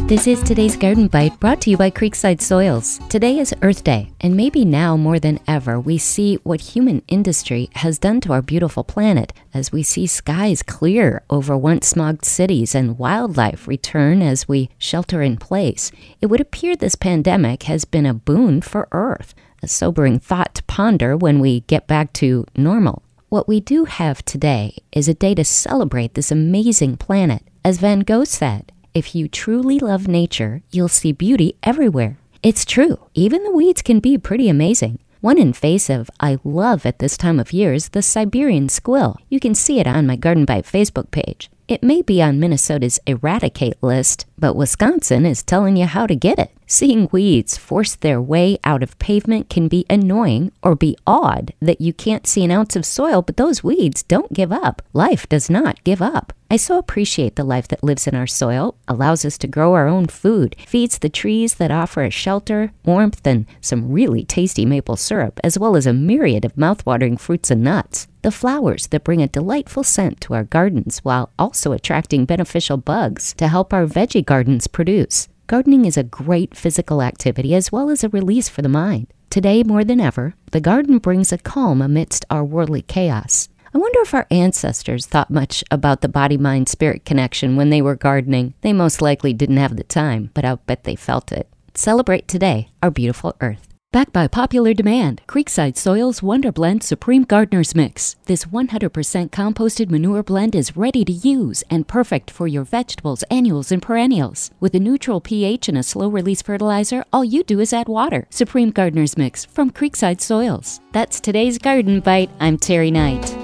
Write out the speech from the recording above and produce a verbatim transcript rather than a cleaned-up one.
This is today's Garden Bite, brought to you by Creekside Soils. Today is Earth Day, and maybe now more than ever, we see what human industry has done to our beautiful planet as we see skies clear over once smogged cities and wildlife return as we shelter in place. It would appear this pandemic has been a boon for Earth, a sobering thought to ponder when we get back to normal. What we do have today is a day to celebrate this amazing planet. As Van Gogh said, if you truly love nature, you'll see beauty everywhere. It's true. Even the weeds can be pretty amazing. One invasive I love at this time of year is the Siberian squill. You can see it on my Garden Bite Facebook page. It may be on Minnesota's eradicate list, but Wisconsin is telling you how to get it. Seeing weeds force their way out of pavement can be annoying or be odd that you can't see an ounce of soil, but those weeds don't give up. Life does not give up. I so appreciate the life that lives in our soil, allows us to grow our own food, feeds the trees that offer us shelter, warmth, and some really tasty maple syrup, as well as a myriad of mouthwatering fruits and nuts. The flowers that bring a delightful scent to our gardens while also attracting beneficial bugs to help our veggie gardens produce. Gardening is a great physical activity as well as a release for the mind. Today, more than ever, the garden brings a calm amidst our worldly chaos. I wonder if our ancestors thought much about the body-mind-spirit connection when they were gardening. They most likely didn't have the time, but I'll bet they felt it. Celebrate today, our beautiful Earth. Backed by popular demand, Creekside Soils Wonder Blend Supreme Gardener's Mix. This one hundred percent composted manure blend is ready to use and perfect for your vegetables, annuals, and perennials. With a neutral pH and a slow-release fertilizer, all you do is add water. Supreme Gardener's Mix from Creekside Soils. That's today's Garden Bite. I'm Terry Knight.